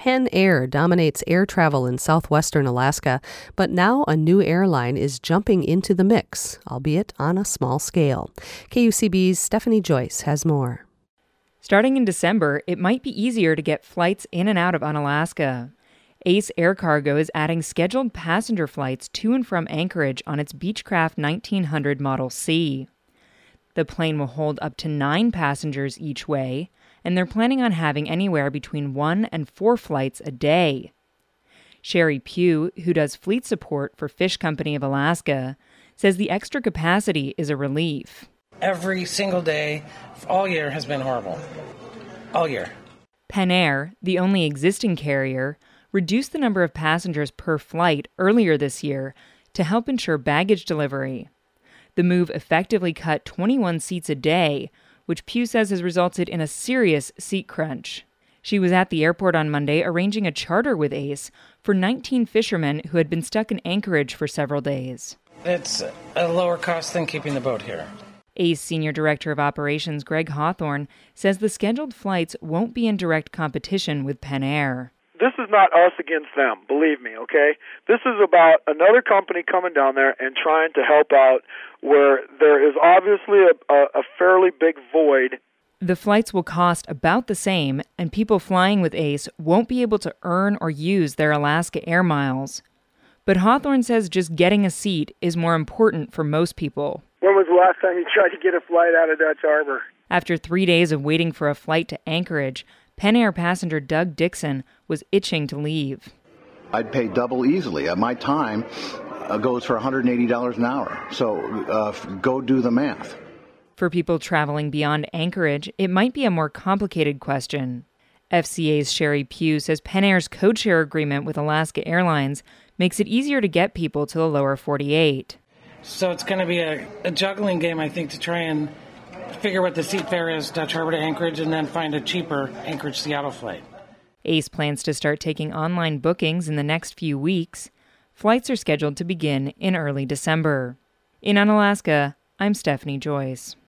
Penn Air dominates air travel in southwestern Alaska, but now a new airline is jumping into the mix, albeit on a small scale. KUCB's Stephanie Joyce has more. Starting in December, it might be easier to get flights in and out of Unalaska. Ace Air Cargo is adding scheduled passenger flights to and from Anchorage on its Beechcraft 1900 Model C. The plane will hold up to 9 passengers each way, and they're planning on having anywhere between 1 and 4 flights a day. Sherry Pugh, who does fleet support for Fish Company of Alaska, says the extra capacity is a relief. Every single day, all year, has been horrible. All year. Penn Air, the only existing carrier, reduced the number of passengers per flight earlier this year to help ensure baggage delivery. The move effectively cut 21 seats a day, which Pugh says has resulted in a serious seat crunch. She was at the airport on Monday arranging a charter with Ace for 19 fishermen who had been stuck in Anchorage for several days. It's a lower cost than keeping the boat here. Ace Senior Director of Operations Greg Hawthorne says the scheduled flights won't be in direct competition with Penn Air. This is not us against them, believe me, okay? This is about another company coming down there and trying to help out where there is obviously a fairly big void. The flights will cost about the same, and people flying with Ace won't be able to earn or use their Alaska Air Miles. But Hawthorne says just getting a seat is more important for most people. When was the last time you tried to get a flight out of Dutch Harbor? After 3 days of waiting for a flight to Anchorage, Penn Air passenger Doug Dixon was itching to leave. I'd pay double easily. My time goes for $180 an hour. So go do the math. For people traveling beyond Anchorage, it might be a more complicated question. FCA's Sherry Pugh says Penn Air's codeshare agreement with Alaska Airlines makes it easier to get people to the lower 48. So it's going to be a juggling game, I think, to try and figure what the seat fare is, Dutch Harbor to Anchorage, and then find a cheaper Anchorage-Seattle flight. Ace plans to start taking online bookings in the next few weeks. Flights are scheduled to begin in early December. In Unalaska, I'm Stephanie Joyce.